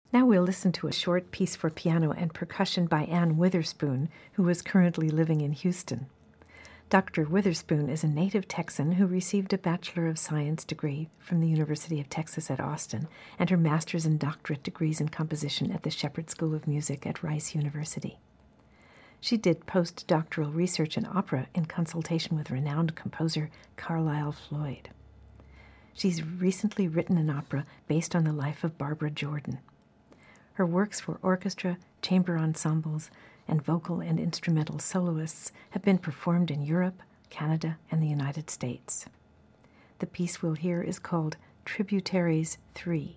Now we'll listen to a short piece for piano and percussion by Ann Witherspoon, who is currently living in Houston. Dr. Witherspoon is a native Texan who received a Bachelor of Science degree from the University of Texas at Austin and her master's and doctorate degrees in composition at the Shepherd School of Music at Rice University. She did postdoctoral research in opera in consultation with renowned composer Carlisle Floyd. She's recently written an opera based on the life of Barbara Jordan. Her works for orchestra, chamber ensembles, and vocal and instrumental soloists have been performed in Europe, Canada, and the United States. The piece we'll hear is called Tributaries 3.